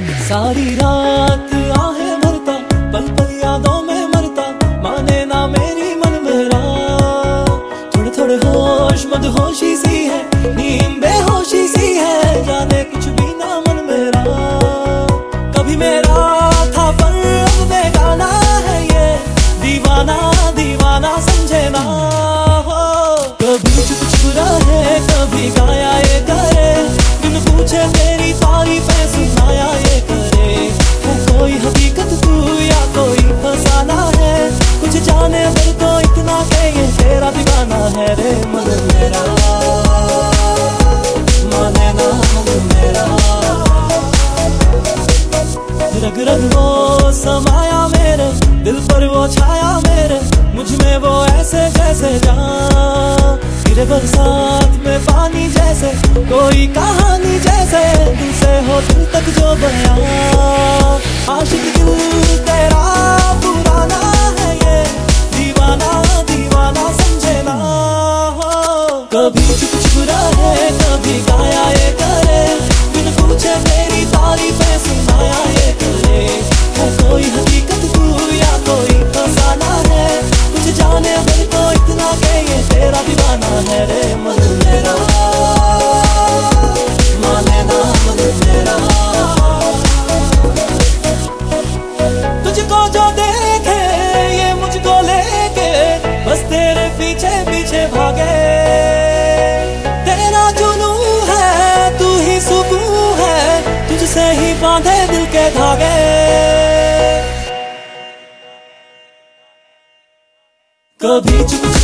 सारी रात आहें भरता, पल पल यादों में मरता, माने ना मेरी मन मेरा। थोड़े थोड़े होश मदहोशी सी है, नींद बेहोशी सी है, जाने कुछ भी ना मन मेरा। कभी मेरा था पर अब बेगाना है ये, दीवाना दीवाना समझे ना हो। कभी चुप चुप रहे, कभी गाया ये करे, बिन पूछे मेरी तारीफें सुनाया ये करे। है कोई हकीकत तू या कोई फसाना है, कुछ जाने भर को इतना के ये तेरा दीवाना है रे मन मेरा। माने ना मन मेरा, रग रग वो समाया मेरे दिल पर, वो छाया मेरे मुझ में, वो ऐसे जैसे जान गिरे बरसात में पानी जैसे, कोई कहानी जैसे, दिल से हो दिल तक जो बयां। आशिक दिल तेरा पुराना है ये, दीवाना दीवाना समझे ना हो। कभी चुप चुप रहे, कभी गाया ये करे, बिन पूछे मेरी तारीफें सुनाया ये करे। है कोई हकीकत तू या कोई फसाना है, कुछ जाने भर को इतना के ये तेरा दीवाना है रे मन मेरा। माने ना मन मेरा, तुझको जो देखे ये मुझको लेके, बस तेरे पीछे पीछे भागे। तेरा जुनू है, तू ही सुकून है, तुझसे ही बांधे दिल के धागे। कभी चुप